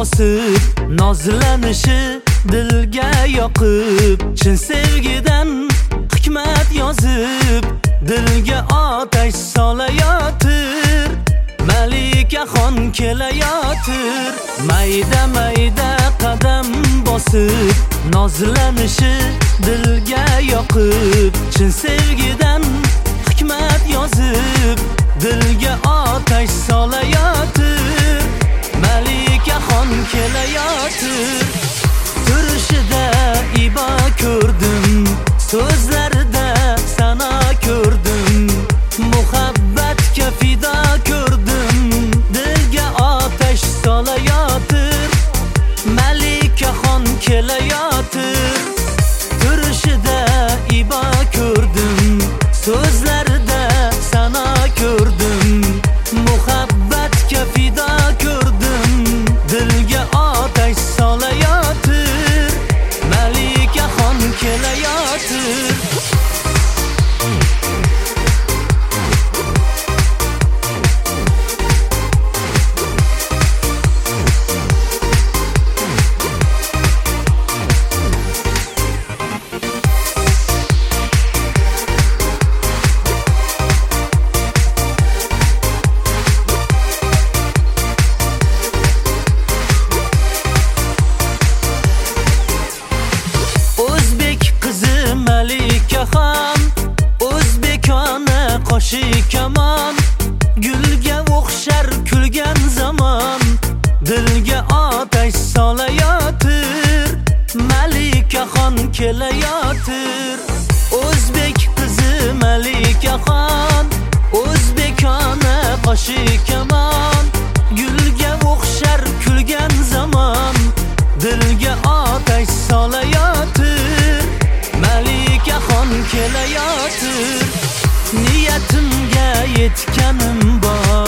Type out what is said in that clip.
bosib, nozlanishi dilga yoqib, chin sevgidan hikmat yozib, dilga otash solayotir. Malikaxon kelayotir. Mayda mayda qadam bosib, nozlanishi dilga yoqib, chin sevgidan hikmat yozib, dilga otash solayotir. Malikaxon kelayotir. Turishida ibo ko'rdim, so'zlarida sana ko'rdim, muhabbatga fido ko'rdim, dilga otash solayotir. Malikaxon kelayotir. Turishida ibo ko'rdim, so'zlarida sana ko'rdim, muhabbatga fido ko'rdim, dilga otash solayotir. Malikaxon kelayotir. Malikaxon, o'zbekona qo'shiq kamon, gulga o'xshar kulgan zamon, dilga otash solayotir. Malikaxon kelayotir. O'zbek qizi Malikaxon, o'zbekona qo'shiq kamon, gulga o'xshar kulgan zamon, dilga otash solayotir. Malikaxon kelayotir. Niyatimga yetganim bor,